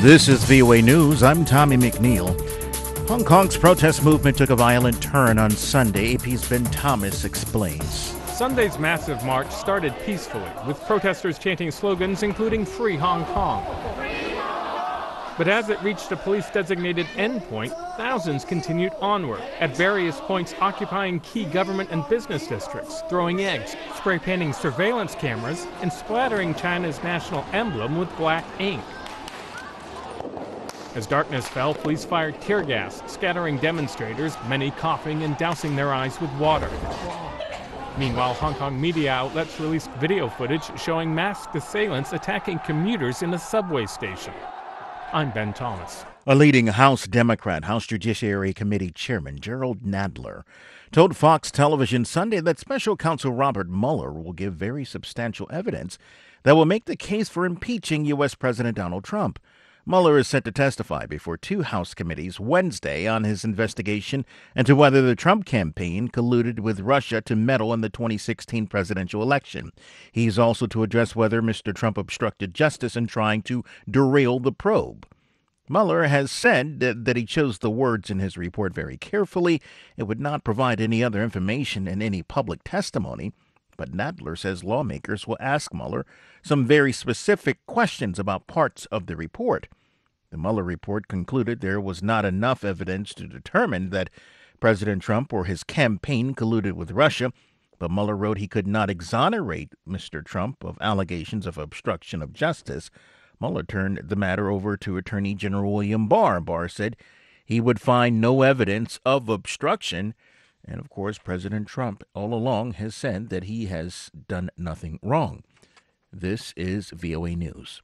This is VOA News. I'm Tommy McNeil. Hong Kong's protest movement took a violent turn on Sunday. AP's Ben Thomas explains. Sunday's massive march started peacefully, with protesters chanting slogans including Free Hong Kong. But as it reached a police-designated endpoint, thousands continued onward, at various points occupying key government and business districts, throwing eggs, spray-painting surveillance cameras, and splattering China's national emblem with black ink. As darkness fell, police fired tear gas, scattering demonstrators, many coughing and dousing their eyes with water. Meanwhile, Hong Kong media outlets released video footage showing masked assailants attacking commuters in a subway station. I'm Ben Thomas. A leading House Democrat, House Judiciary Committee Chairman Gerald Nadler, told Fox Television Sunday that Special Counsel Robert Mueller will give very substantial evidence that will make the case for impeaching U.S. President Donald Trump. Mueller is set to testify before two House committees Wednesday on his investigation into whether the Trump campaign colluded with Russia to meddle in the 2016 presidential election. He's also to address whether Mr. Trump obstructed justice in trying to derail the probe. Mueller has said that he chose the words in his report very carefully. It would not provide any other information in any public testimony. But Nadler says lawmakers will ask Mueller some very specific questions about parts of the report. The Mueller report concluded there was not enough evidence to determine that President Trump or his campaign colluded with Russia, but Mueller wrote he could not exonerate Mr. Trump of allegations of obstruction of justice. Mueller turned the matter over to Attorney General William Barr. Barr said he would find no evidence of obstruction. And, of course, President Trump all along has said that he has done nothing wrong. This is VOA News.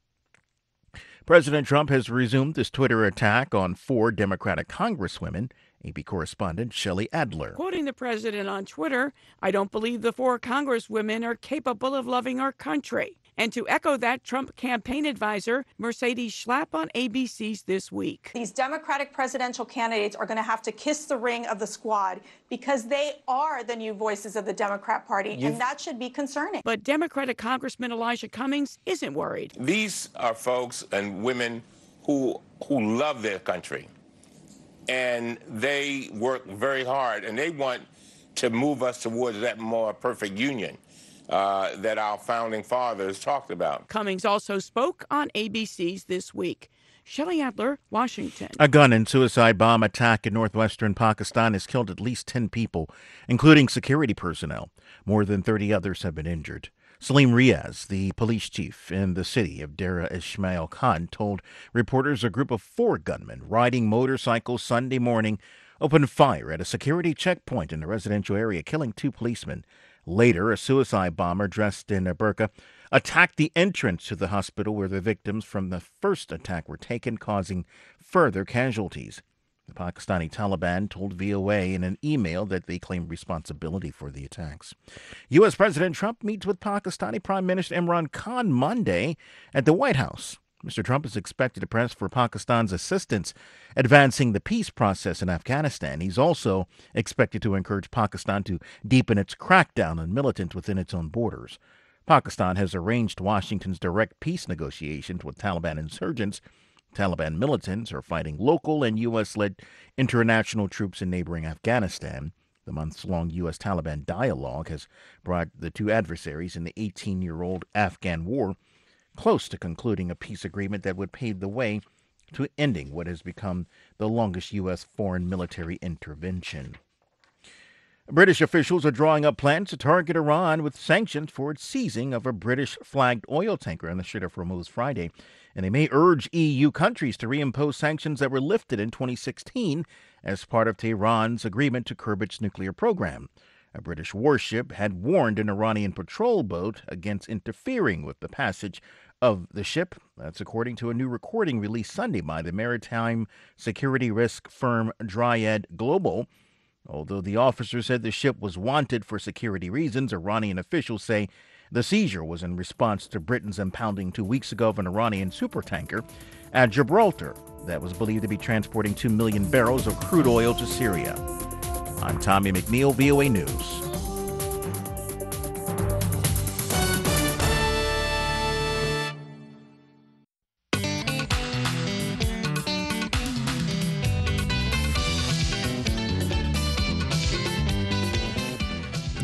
President Trump has resumed his Twitter attack on four Democratic congresswomen. AP correspondent Shelley Adler. Quoting the president on Twitter, "I don't believe the four congresswomen are capable of loving our country." And to echo that, Trump campaign advisor Mercedes Schlapp on ABC's This Week. These Democratic presidential candidates are going to have to kiss the ring of the squad because they are the new voices of the Democrat Party, and that should be concerning. But Democratic Congressman Elijah Cummings isn't worried. These are folks and women who love their country, and they work very hard, and they want to move us towards that more perfect union that our founding fathers talked about. Cummings also spoke on ABC's This Week. Shelley Adler, Washington. A gun and suicide bomb attack in northwestern Pakistan has killed at least 10 people, including security personnel. More than 30 others have been injured. Salim Riaz, the police chief in the city of Dera Ismail Khan, told reporters a group of four gunmen riding motorcycles Sunday morning opened fire at a security checkpoint in a residential area, killing two policemen. Later, a suicide bomber dressed in a burqa attacked the entrance to the hospital where the victims from the first attack were taken, causing further casualties. The Pakistani Taliban told VOA in an email that they claim responsibility for the attacks. U.S. President Trump meets with Pakistani Prime Minister Imran Khan Monday at the White House. Mr. Trump is expected to press for Pakistan's assistance advancing the peace process in Afghanistan. He's also expected to encourage Pakistan to deepen its crackdown on militants within its own borders. Pakistan has arranged Washington's direct peace negotiations with Taliban insurgents. Taliban militants are fighting local and U.S.-led international troops in neighboring Afghanistan. The months-long U.S. Taliban dialogue has brought the two adversaries in the 18-year-old Afghan war close to concluding a peace agreement that would pave the way to ending what has become the longest U.S. foreign military intervention. British officials are drawing up plans to target Iran with sanctions for its seizing of a British-flagged oil tanker on the Strait of Hormuz Friday, and they may urge EU countries to reimpose sanctions that were lifted in 2016 as part of Tehran's agreement to curb its nuclear program. A British warship had warned an Iranian patrol boat against interfering with the passage of the ship. That's according to a new recording released Sunday by the maritime security risk firm Dryad Global. Although the officer said the ship was wanted for security reasons, Iranian officials say the seizure was in response to Britain's impounding 2 weeks ago of an Iranian supertanker at Gibraltar that was believed to be transporting 2 million barrels of crude oil to Syria. I'm Tommy McNeil, VOA News.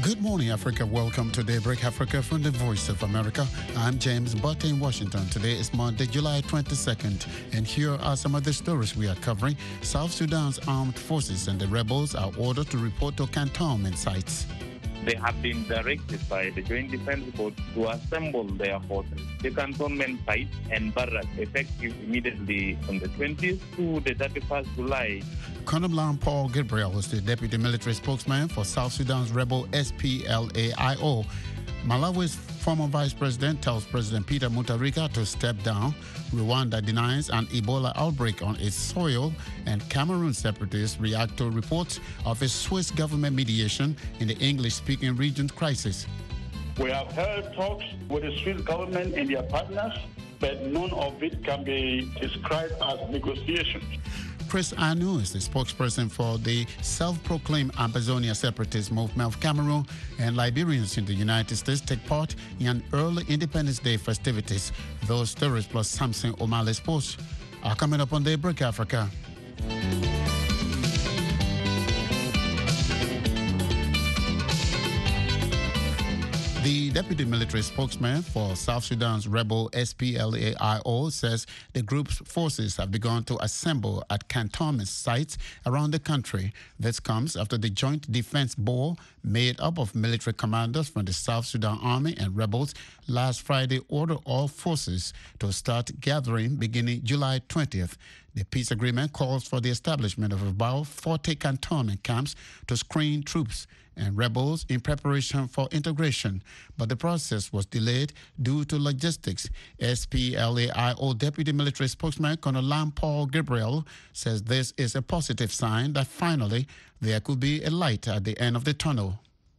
Good morning, Africa. Welcome to Daybreak Africa from the Voice of America. I'm James Butt in Washington. Today is Monday, July 22nd, and here are some of the stories we are covering. South Sudan's armed forces and the rebels are ordered to report to cantonment sites. They have been directed by the Joint Defense Board to assemble their forces, the cantonment site and barracks, effective immediately from the 20th to the 31st July. Colonel Lampol Gabriel is the deputy military spokesman for South Sudan's rebel SPLAIO. Malawi's former vice president tells President Peter Mutharika to step down. Rwanda denies an Ebola outbreak on its soil, and Cameroon separatists react to reports of a Swiss government mediation in the English-speaking region's crisis. We have held talks with the Swiss government and their partners, but none of it can be described as negotiations. Chris Anu is the spokesperson for the self-proclaimed Ambazonia separatist movement of Cameroon, and Liberians in the United States take part in early Independence Day festivities. Those stories plus Samson O'Malley's post are coming up on Daybreak Africa. The deputy military spokesman for South Sudan's rebel SPLAIO says the group's forces have begun to assemble at cantonment sites around the country. This comes after the Joint Defense Board, made up of military commanders from the South Sudan Army and rebels, last Friday ordered all forces to start gathering beginning July 20th. The peace agreement calls for the establishment of about 40 cantonment camps to screen troops and rebels in preparation for integration, but the process was delayed due to logistics. SPLAIO Deputy Military Spokesman Colonel Lampol Gabriel says this is a positive sign that finally there could be a light at the end of the tunnel.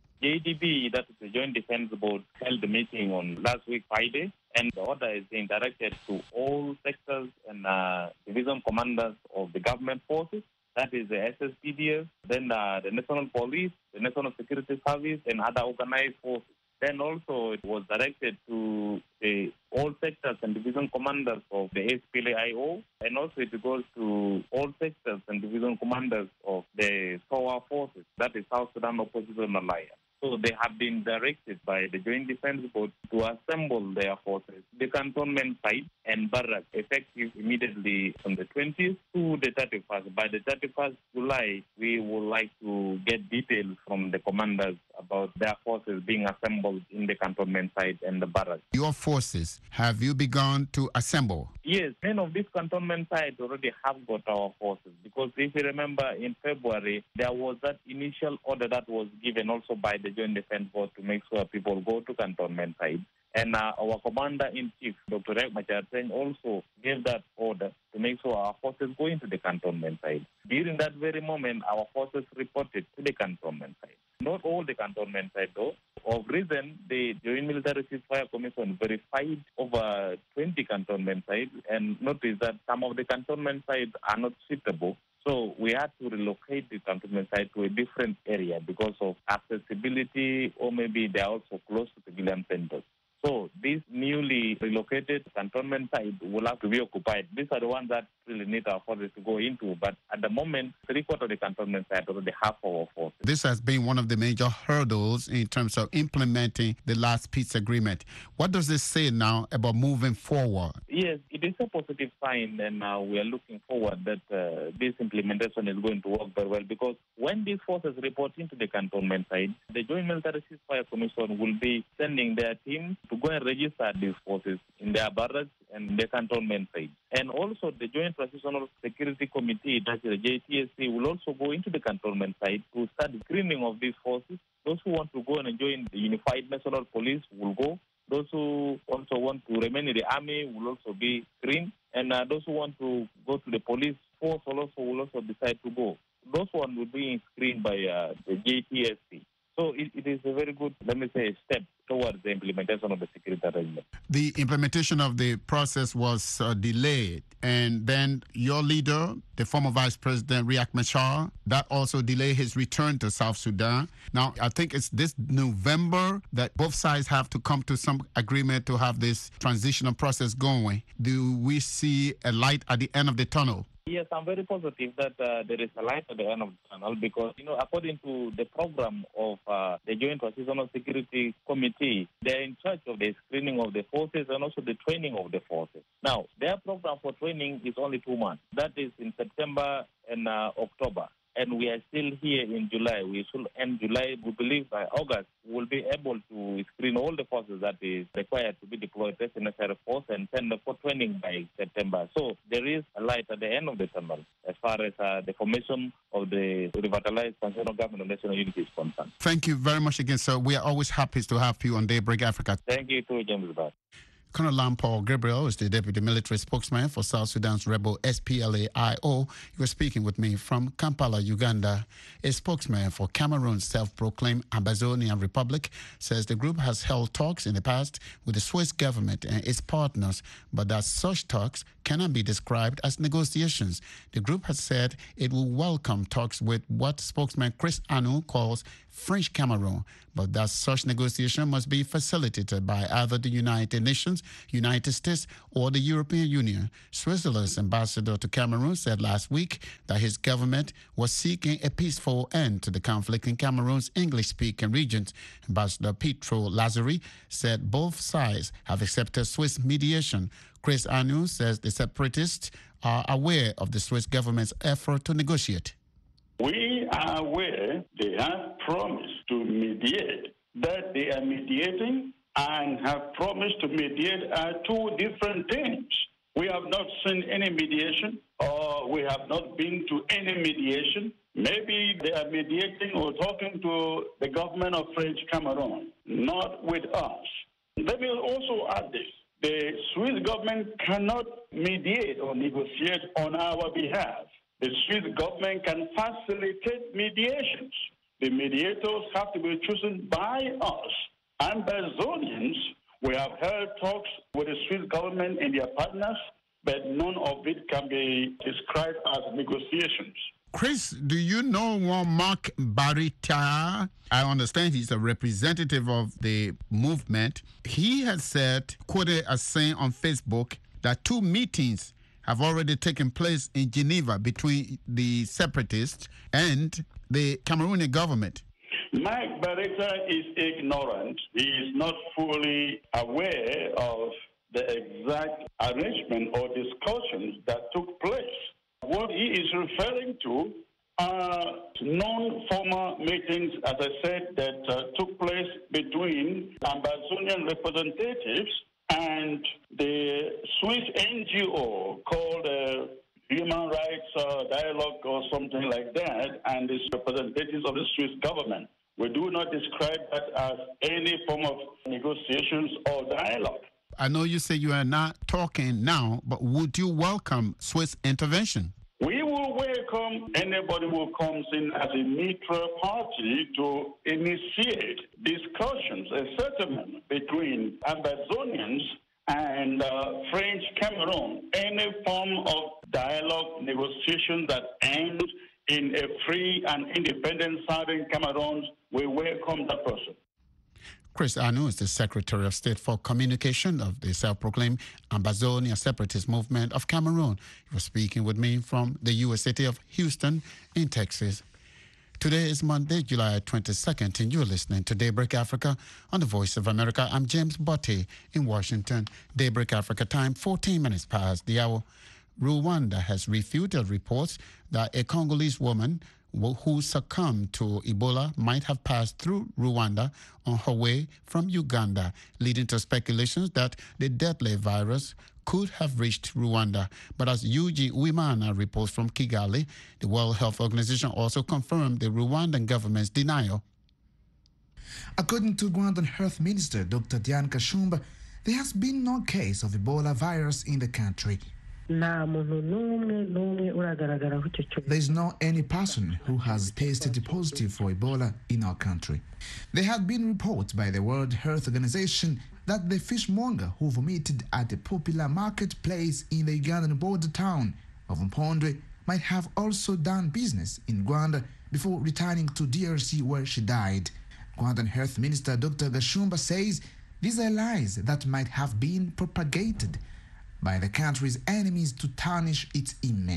JDB, that is the Joint Defense Board, held a meeting on last week Friday, and the order is being directed to all sectors and division commanders of the government forces. That is the SSPDF, then the National Police, the National Security Service, and other organized forces. Then also it was directed to all sectors and division commanders of the SPLAIO, and also it goes to all sectors and division commanders of the SOA forces, that is South Sudan Opposition Alliance. So they have been directed by the Joint Defense Board to assemble their forces, the cantonment site and barracks, effective immediately from the 20th to the 31st. By the 31st July, we would like to get details from the commanders about their forces being assembled in the cantonment site and the barracks. Your forces, have you begun to assemble? Yes, many of these cantonment sites already have got our forces, because if you remember in February, there was that initial order that was given also by the Joint Defense Board to make sure people go to cantonment sites. And our Commander-in-Chief, Dr. Riek Machar, also gave that order to make sure our forces go into the cantonment site. During that very moment, our forces reported to the cantonment site. Not all the cantonment sites, though. Of reason, the Joint Military Ceasefire Commission verified over 20 cantonment sites and noticed that some of the cantonment sites are not suitable. So we had to relocate the cantonment site to a different area because of accessibility, or maybe they are also close to civilian centers. So these newly relocated cantonment sites will have to be occupied. These are the ones that really need our forces to go into. But at the moment, 3/4 of the cantonment sites already have our forces. This has been one of the major hurdles in terms of implementing the last peace agreement. What does this say now about moving forward? Yes, it is a positive sign, and we are looking forward that this implementation is going to work very well, because when these forces report into the cantonment site, the Joint Military Ceasefire Commission will be sending their team to go and register these forces in their barracks and the cantonment site. And also the Joint Transitional Security Committee, that's the JTSC, will also go into the cantonment site to start screening of these forces. Those who want to go and join the Unified National Police will go. Those who also want to remain in the army will also be screened. And those who want to go to the police force will also decide to go. Those ones will be screened by the JTSC. So it is a very good, let me say, step towards the implementation of the security arrangement. The implementation of the process was delayed, and then your leader, the former Vice President Riek Machar, that also delayed his return to South Sudan. Now, I think it's this November that both sides have to come to some agreement to have this transitional process going. Do we see a light at the end of the tunnel? Yes, I'm very positive that there is a light at the end of the tunnel because, according to the program of the Joint Transitional Security Committee, they're in charge of the screening of the forces and also the training of the forces. Now, their program for training is only 2 months. That is in September and October. And we are still here in July. We should end July. We believe by August we'll be able to screen all the forces that is required to be deployed as a necessary force and send them for training by September. So there is a light at the end of the tunnel as far as the formation of the revitalized Transitional Government of National Unity is concerned. Thank you very much again, sir. We are always happy to have you on Daybreak Africa. Thank you too, James Bart. Colonel Lampol Gabriel is the deputy military spokesman for South Sudan's rebel SPLA-IO. He was speaking with me from Kampala, Uganda. A spokesman for Cameroon's self-proclaimed Amazonian Republic says the group has held talks in the past with the Swiss government and its partners, but that such talks cannot be described as negotiations. The group has said it will welcome talks with what spokesman Chris Anu calls French Cameroon, but that such negotiation must be facilitated by either the United Nations, United States, or the European Union. Switzerland's ambassador to Cameroon said last week that his government was seeking a peaceful end to the conflict in Cameroon's English-speaking regions. Ambassador Pietro Lazzari said both sides have accepted Swiss mediation. Chris Anu says the separatists are aware of the Swiss government's effort to negotiate. We are aware they have promised to mediate, that they are mediating and have promised to mediate two different things. We have not seen any mediation, or we have not been to any mediation. Maybe they are mediating or talking to the government of French Cameroon, not with us. Let me also add this. The Swiss government cannot mediate or negotiate on our behalf. The Swiss government can facilitate mediations. The mediators have to be chosen by us. Amazonians, we have held talks with the Swiss government and their partners, but none of it can be described as negotiations. Chris, do you know one Mark Barita? I understand he's a representative of the movement. He has said, quoted as saying on Facebook, that 2 meetings have already taken place in Geneva between the separatists and the Cameroonian government. Mike Barita is ignorant. He is not fully aware of the exact arrangement or discussions that took place. What he is referring to are non-formal meetings, as I said, that took place between Amazonian representatives and the Swiss NGO called Human Rights Dialogue or something like that, and the representatives of the Swiss government. We do not describe that as any form of negotiations or dialogue. I know you say you are not talking now, but would you welcome Swiss intervention? We will welcome anybody who comes in as a neutral party to initiate discussions, a settlement between Amazonians and French Cameroon. Any form of dialogue, negotiation that ends in a free and independent Southern Cameroon, we welcome that person. Chris Anu is the Secretary of State for Communication of the self-proclaimed Ambazonia Separatist Movement of Cameroon. He was speaking with me from the U.S. city of Houston in Texas. Today is Monday, July 22nd, and you're listening to Daybreak Africa on the Voice of America. I'm James Botte in Washington. Daybreak Africa time, 14 minutes past the hour. Rwanda has refuted reports that a Congolese woman who succumbed to Ebola might have passed through Rwanda on her way from Uganda, leading to speculations that the deadly virus could have reached Rwanda. But as Eugene Uwimana reports from Kigali, the World Health Organization also confirmed the Rwandan government's denial. According to Rwandan Health Minister Dr. Diane Kashumba, there has been no case of Ebola virus in the country. There is not any person who has tested positive for Ebola in our country. There have been reports by the World Health Organization that the fishmonger who vomited at a popular marketplace in the Ugandan border town of Mpondwe might have also done business in Rwanda before returning to DRC, where she died. Rwandan Health Minister Dr. Gashumba says these are lies that might have been propagated by the country's enemies to tarnish its image.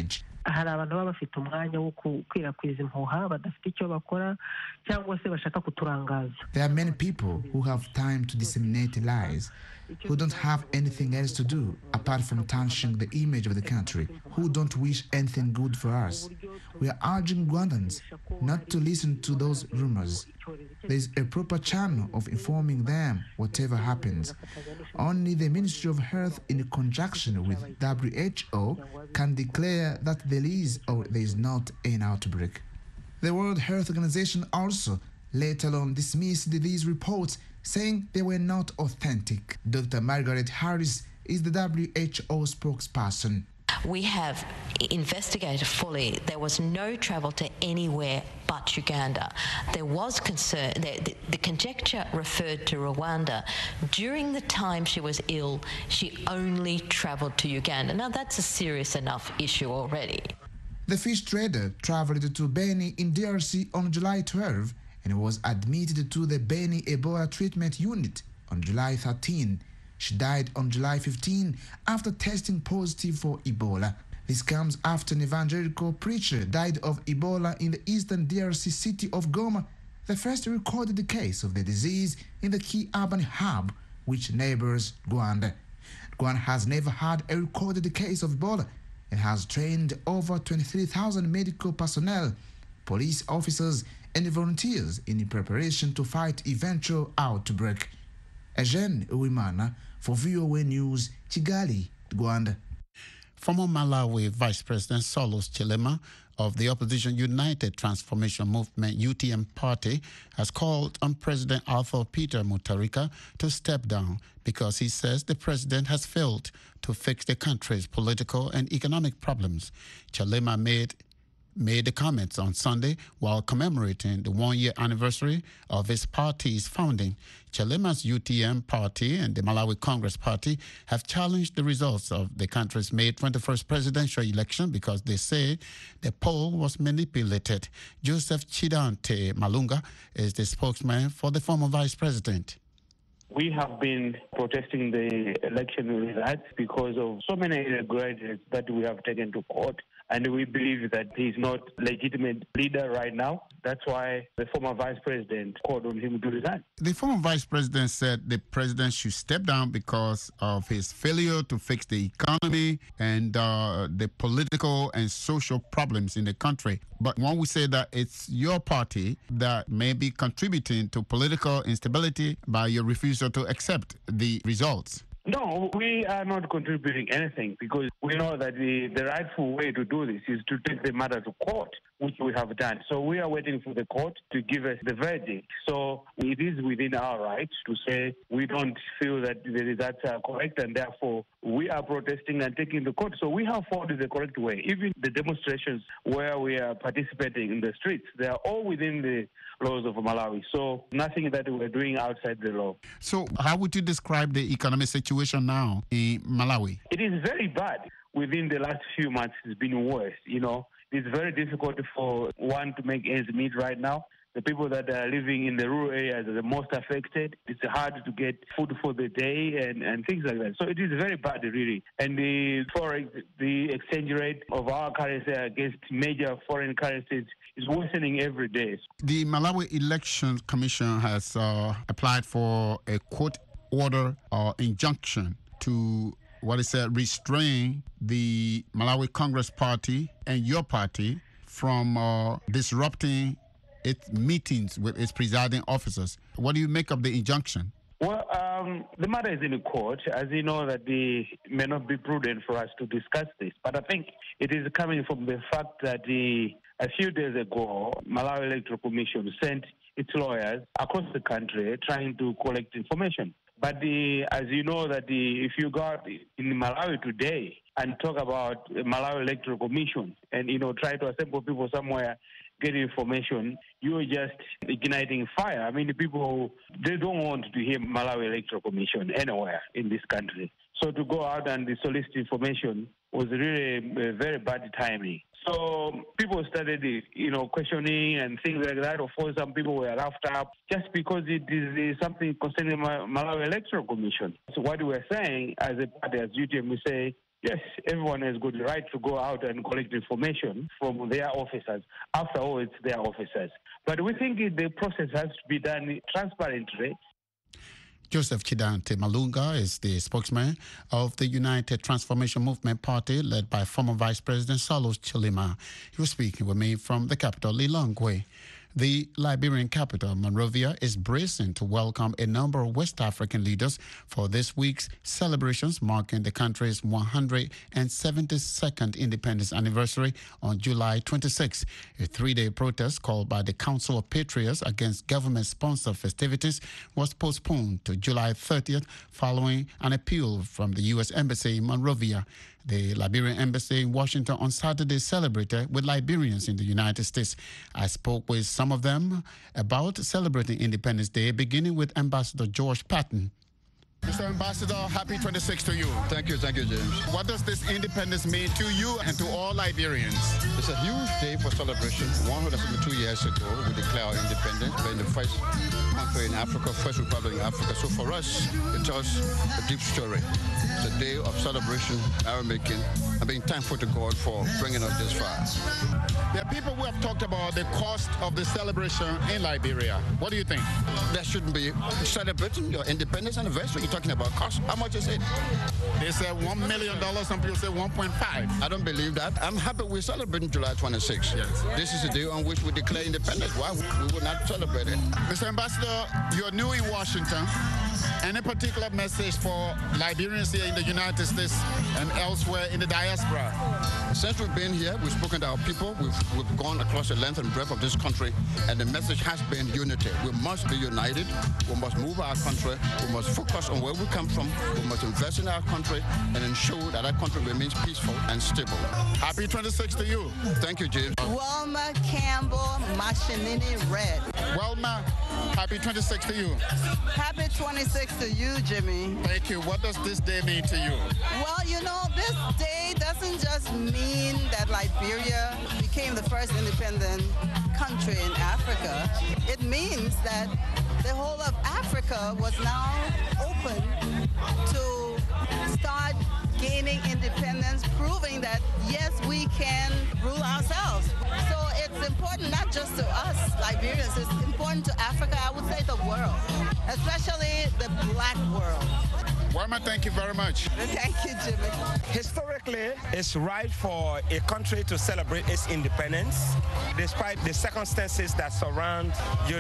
hari abantu baba bafite umwanya wo gukwirakwiza impuha badafite icyo bakora cyangwa se bashaka kuturangaza. There are many people who have time to disseminate lies, who don't have anything else to do apart from tarnishing the image of the country, who don't wish anything good for us. We are urging Rwandans not to listen to those rumors. There is a proper channel of informing them whatever happens. Only the Ministry of Health, in conjunction with WHO, can declare that there is or there is not an outbreak. The World Health Organization also later on dismissed these reports, saying they were not authentic. Dr. Margaret Harris is the WHO spokesperson. We have investigated fully. There was no travel to anywhere but Uganda. There was concern, the conjecture referred to Rwanda. During the time she was ill, she only travelled to Uganda. Now that's a serious enough issue already. The fish trader travelled to Beni in DRC on July 12 and was admitted to the Beni Ebola treatment unit on July 13. She died on July 15 after testing positive for Ebola. This comes after an evangelical preacher died of Ebola in the eastern DRC city of Goma, the first recorded case of the disease in the key urban hub which neighbors Rwanda. Rwanda has never had a recorded case of Ebola and has trained over 23,000 medical personnel, police officers, and volunteers in preparation to fight eventual outbreak. Eugene Uwimana for VOA News, Kigali, Rwanda. Former Malawi Vice President Saulos Chilema of the opposition United Transformation Movement UTM party has called on President Alpha Peter Mutharika to step down because he says the president has failed to fix the country's political and economic problems. Chilema made the comments on Sunday while commemorating the one-year anniversary of his party's founding. Chilema's UTM party and the Malawi Congress Party have challenged the results of the country's May 21st presidential election because they say the poll was manipulated. Joseph Chidante Malunga is the spokesman for the former vice president. We have been protesting the election results because of so many irregularities that we have taken to court. And we believe that he's not a legitimate leader right now. That's why the former vice president called on him to resign. The former vice president said the president should step down because of his failure to fix the economy and the political and social problems in the country. But when we say that it's your party that may be contributing to political instability by your refusal to accept the results. No, we are not contributing anything because we know that the rightful way to do this is to take the matter to court, which we have done. So we are waiting for the court to give us the verdict. So it is within our rights to say we don't feel that the results are correct and therefore we are protesting and taking the court. So we have followed the correct way. Even the demonstrations where we are participating in the streets, they are all within the laws of Malawi. So nothing that we're doing outside the law. So how would you describe the economic situation now in Malawi? It is very bad. Within the last few months, it's been worse. You know, it's very difficult for one to make ends meet right now. The people that are living in the rural areas are the most affected. It's hard to get food for the day and things like that. So it is very bad, really. And the forex, the exchange rate of our currency against major foreign currencies is worsening every day. The Malawi Election Commission has applied for a court order or injunction to what is restrain the Malawi Congress Party and your party from disrupting its meetings with its presiding officers. What do you make of the injunction? Well, the matter is in the court. As you know, that it may not be prudent for us to discuss this, but I think it is coming from the fact that a few days ago, Malawi Electoral Commission sent its lawyers across the country trying to collect information. But as you know, that if you go out in Malawi today and talk about Malawi Electoral Commission and, try to assemble people somewhere, get information, you're just igniting fire. I mean, the people, they don't want to hear Malawi Electoral Commission anywhere in this country. So to go out and solicit information was really very bad timing. So people started, questioning and things like that. Of course, some people were laughed up just because it is something concerning Malawi Electoral Commission. So what we're saying as a party, as UTM, we say Yes, everyone has got the right to go out and collect information from their officers. After all, it's their officers. But we think the process has to be done transparently. Joseph Chidante Malunga is the spokesman of the United Transformation Movement Party led by former Vice President Salus Chilima. He was speaking with me from the capital, Lilongwe. The Liberian capital, Monrovia, is bracing to welcome a number of West African leaders for this week's celebrations marking the country's 172nd independence anniversary on July 26. A three-day protest called by the Council of Patriots against government-sponsored festivities was postponed to July 30th following an appeal from the U.S. Embassy in Monrovia. The Liberian Embassy in Washington on Saturday celebrated with Liberians in the United States. I spoke with some of them about celebrating Independence Day, beginning with Ambassador George Patton. Mr. Ambassador, happy 26th to you. Thank you, James. What does this independence mean to you and to all Liberians? It's a huge day for celebration. 172 years ago, we declared our independence, being the first country in Africa, first republic in Africa. So for us, it tells a deep story. It's a day of celebration, making, and being thankful to God for bringing us this far. There are people who have talked about the cost of the celebration in Liberia. What do you think? There shouldn't be celebrating your independence anniversary. You're talking about cost. How much is it? They say $1 million. Some people say 1.5. I don't believe that. I'm happy we're celebrating July 26. Yes. This is the day on which we declare independence. Why we would not celebrate it? Mr. Ambassador, you're new in Washington. Any particular message for Liberians here in the United States and elsewhere in the diaspora? Since we've been here, we've spoken to our people. We've gone across the length and breadth of this country, and the message has been unity. We must be united. We must move our country. We must focus on where we come from. We must invest in our country and ensure that our country remains peaceful and stable. Happy 26th to you. Thank you, James. Wilma Campbell Mashinini Red. Wilma, happy 26th to you. Happy 26th to you, Jimmy. Thank you. What does this day mean to you? Well, you know, this day doesn't just mean that Liberia became the first independent country in Africa. It means that the whole of Africa was now open to start gaining independence, proving that, yes, we can rule ourselves. So it's important not just to us, Liberians, it's important to Africa, I would say the world, especially the black world. Wilma, thank you very much. Thank you, Jimmy. Historically, it's right for a country to celebrate its independence, despite the circumstances that surround,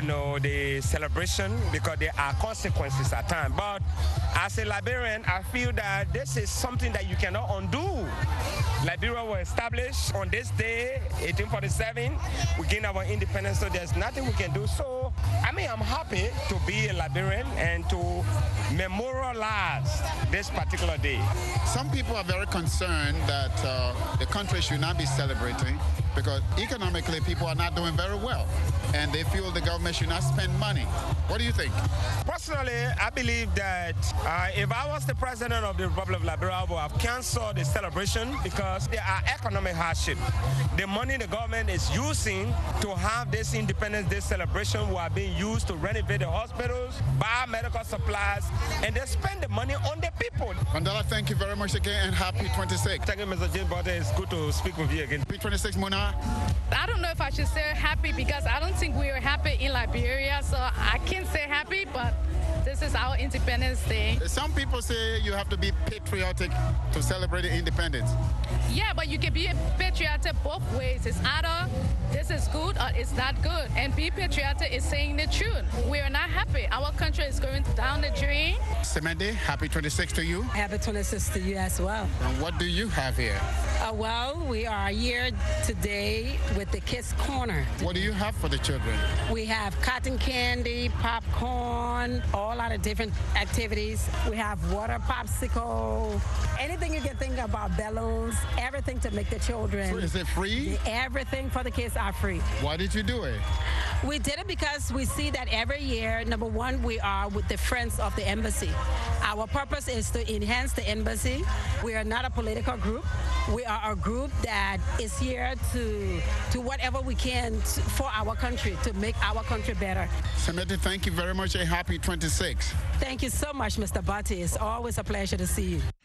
the celebration, because there are consequences at times. But as a Liberian, I feel that this is something that you cannot undo. Liberia was established on this day, 1847. We gained our independence, so there's nothing we can do. So, I'm happy to be a Liberian and to memorialize this particular day. Some people are very concerned that the country should not be celebrating because economically people are not doing very well and they feel the government should not spend money. What do you think? Personally, I believe that if I was the president of the Republic of Liberia, I would have canceled the celebration because there are economic hardship. The money the government is using to have this Independence Day celebration were being used to renovate the hospitals, buy medical supplies, and they spend the money on the people. Mandela, thank you very much again and happy 26. Thank you, Mr. James Botte. It's good to speak with you again. Happy 26, Mona. I don't know if I should say happy because I don't think we are happy in Liberia, so I can't say happy, but this is our Independence Day. Some people say you have to be patriotic to celebrate independence. Yeah, but you can be patriotic both ways. It's either this is good or it's not good. And be patriotic is saying the truth. We are not happy. Our country is going down the drain. Semende, happy 26 to you. Happy 26 to you as well. And what do you have here? Well, we are here today with the Kids Corner. What do you have for the children? We have cotton candy, popcorn, all lot of different activities. We have water popsicle, anything you can think about, balloons, everything to make the children. So is it free? Everything for the kids are free. Why did you do it? We did it because we see that every year, number one, we are with the Friends of the Embassy. Our purpose is to enhance the embassy. We are not a political group. We are a group that is here to whatever we can for our country, to make our country better. Samantha, thank you very much and happy 26. Thank you so much, Mr. Botte. It's always a pleasure to see you.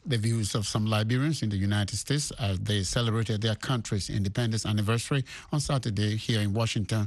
the views of some Liberians in the United States as they celebrated their country's independence anniversary on Saturday here in Washington.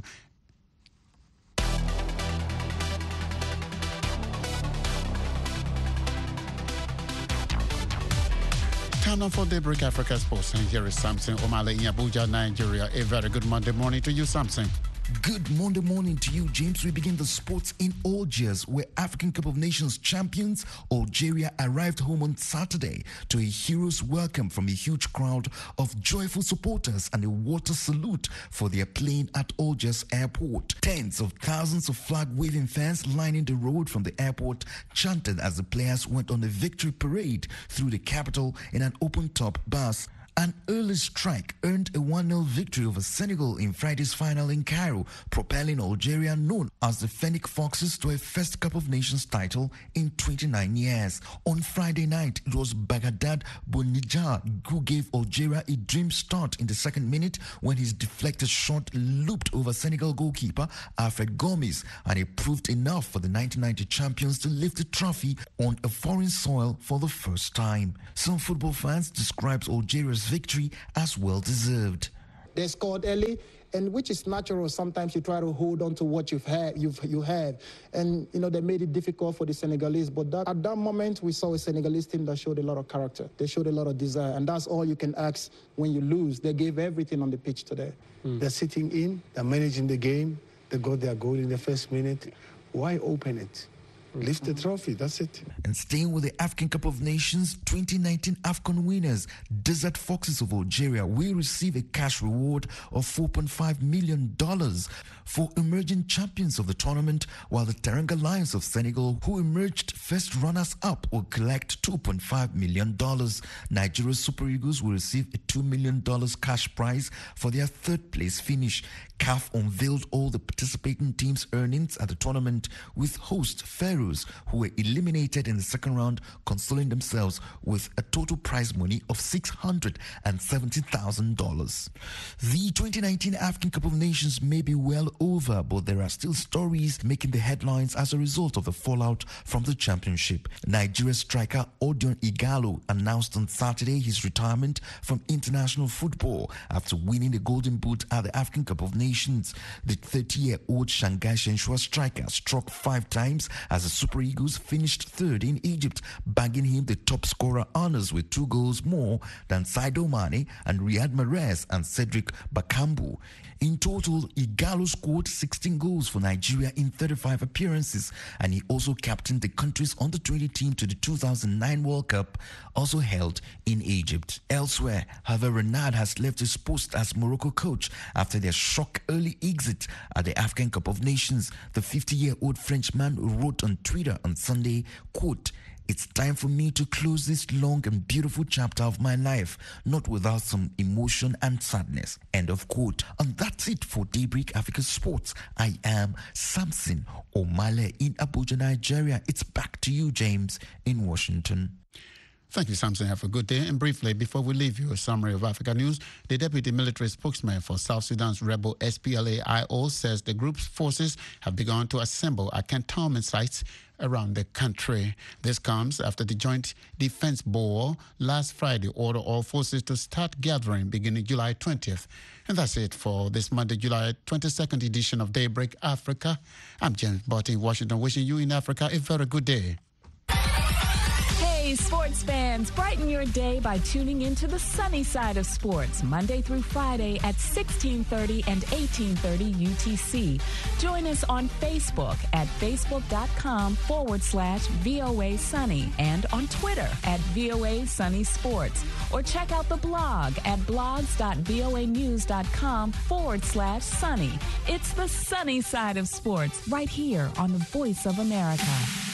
Time now for Daybreak Africa Sports, and here is Samson Omale in Abuja, Nigeria. A very good Monday morning to you, Samson. Good Monday morning to you, James. We begin the sports in Algiers, where African Cup of Nations champions Algeria arrived home on Saturday to a hero's welcome from a huge crowd of joyful supporters and a water salute for their plane at Algiers airport. Tens of thousands of flag-waving fans lining the road from the airport chanted as the players went on a victory parade through the capital in an open-top bus. An early strike earned a 1-0 victory over Senegal in Friday's final in Cairo, propelling Algeria, known as the Fennec Foxes, to a first Cup of Nations title in 29 years. On Friday night, it was Baghdad Bounidjah who gave Algeria a dream start in the second minute when his deflected shot looped over Senegal goalkeeper Alfred Gomis, and it proved enough for the 1990 champions to lift the trophy on a foreign soil for the first time. Some football fans described Algeria's victory as well-deserved. They scored early, and which is natural. Sometimes you try to hold on to what you have, and they made it difficult for the Senegalese. But at that moment, we saw a Senegalese team that showed a lot of character. They showed a lot of desire, and that's all you can ask when you lose. They gave everything on the pitch today. They're sitting in, they're managing the game. They got their goal in the first minute. Why open it? Lift the trophy, that's it. And staying with the African Cup of Nations, 2019 AFCON winners, Desert Foxes of Algeria, will receive a cash reward of $4.5 million for emerging champions of the tournament, while the Teranga Lions of Senegal, who emerged first runners-up, will collect $2.5 million. Nigeria's Super Eagles will receive a $2 million cash prize for their third-place finish. CAF unveiled all the participating teams' earnings at the tournament, with host Pharaohs, who were eliminated in the second round, consoling themselves with a total prize money of $670,000. The 2019 African Cup of Nations may be well over, but there are still stories making the headlines as a result of the fallout from the championship. Nigeria striker Odion Ighalo announced on Saturday his retirement from international football after winning the Golden Boot at the African Cup of Nations. The 30-year-old Shanghai Shenhua striker struck 5 times as the Super Eagles finished third in Egypt, bagging him the top scorer honors with 2 goals more than Sadio Mane and Riyad Mahrez and Cedric Bakambu. In total, Ighalo scored 16 goals for Nigeria in 35 appearances, and he also captained the country's under-20 team to the 2009 World Cup, also held in Egypt. Elsewhere, Hervé Renard has left his post as Morocco coach after their shock early exit at the African Cup of Nations. The 50-year-old Frenchman wrote on Twitter on Sunday, quote, "It's time for me to close this long and beautiful chapter of my life, not without some emotion and sadness." End of quote. And that's it for Daybreak Africa Sports. I am Samson Omale in Abuja, Nigeria. It's back to you, James, in Washington. Thank you, Samson. Have a good day. And briefly, before we leave you, a summary of Africa news. The deputy military spokesman for South Sudan's rebel SPLA-IO says the group's forces have begun to assemble at cantonment sites around the country. This comes after the Joint Defense Board last Friday ordered all forces to start gathering beginning July 20th. And that's it for this Monday, July 22nd edition of Daybreak Africa. I'm James Botti in Washington, wishing you in Africa a very good day. Hey, sports fans, brighten your day by tuning into the sunny side of sports, Monday through Friday at 1630 and 1830 UTC. Join us on Facebook at facebook.com/VOA Sunny and on Twitter at VOA Sunny Sports. Or check out the blog at blogs.voanews.com/sunny. It's the sunny side of sports right here on the Voice of America.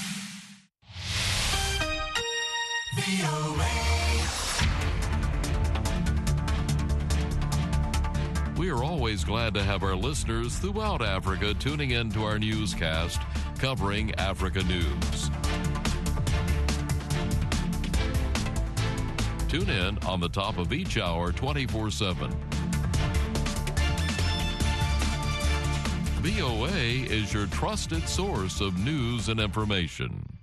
We are always glad to have our listeners throughout Africa tuning in to our newscast covering Africa news. Tune in on the top of each hour 24/7. VOA is your trusted source of news and information.